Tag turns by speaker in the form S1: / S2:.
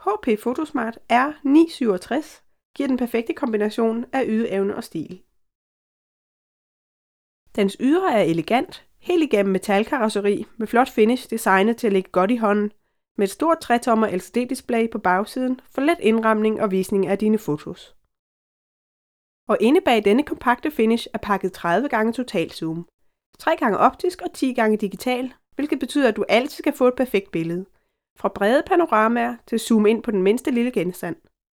S1: HP Photosmart R967 giver den perfekte kombination af ydeevne og stil. Dens ydre er elegant, helt igennem metalkarosseri med flot finish designet til at ligge godt i hånden, med et stort 3-tommer LCD-display på bagsiden for let indramning og visning af dine fotos. Og inde bag denne kompakte finish er pakket 30 gange totalzoom, 3 gange optisk og 10 gange digital, hvilket betyder, at du altid skal få et perfekt billede. Fra brede panoramaer til zoom ind på den mindste lille genstand.